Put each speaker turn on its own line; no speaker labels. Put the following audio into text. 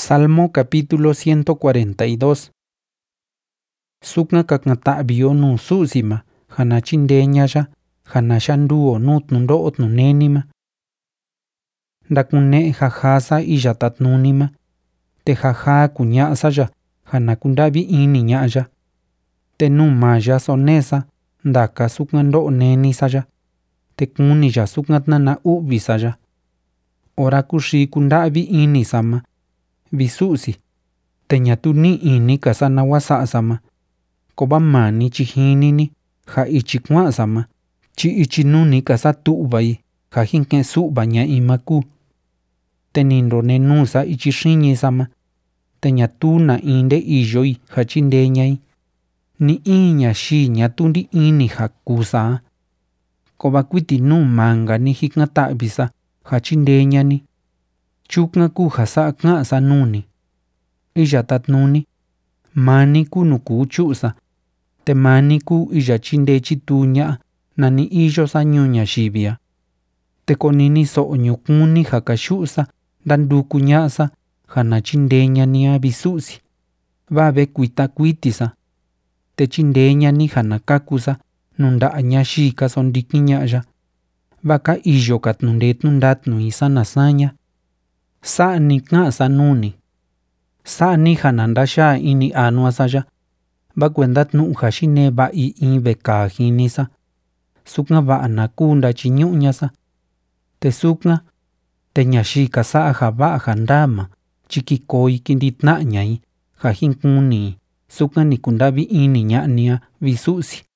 Salmo capítulo 142. Sukna kakngata'vio nu su'sima jana chindeñaya jana xanduo nu tnundo'o tnunenima. Ndakune'e jajasa iya tatnunima, te jaja kuña'saya jana kunda'vi ini ña'aya. Te numaya sonesa ndaka sukna ndo'o nenisaya, te kuniya sukna tnana u'visaya. Ora kuxi kunda'vi inisama, visu'si, te ñatu ni'ini kasana wasa'sama, kova mani chijinini ja ichi kua'sama, chi ichi nuni kasatu'vai ja jinke'e su'va ña'ima kuu. Te ni ndonenusa ichi xiñisama, te ñatu na in nde iyoi ja chindeñai, ni in ñaxi ñatu ndi ini ja kusa'a. Kova kuiti nu mangani jiknata'visa ja chindeñani, chukna kuu ja sa'a ka'sa nuni. Iya tatnuni, mani kuu nu kuu chu'sa, te mani kuu iya chindee chituu ña'a nani iyosa ñuu ñayivia. Te konini so'o ñukuni ja kaxu'sa ndanduku ña'sa jana chindeñania visu'si, vave kuita kuitisa. Te chindeñani jana kakusa nunda'a ñaxi kasondiki ña'ya, va ka iyoka tnundee tnundatnu isana saña. Sa'ni ka'sa nuni, sa'ni jana ndaxaa ini anuasaya, va kuenda tnu'u ja xine va'i in vekaa jinisa, sukna va'a na kuu ndachiñu'ñasa. Te sukna, te ñaxi kasa'a ja va'a ja ndama chi kikoi kinditna'ñai ja jinkuni'i sukna ni kunda'vi ini ña'nia visu'si.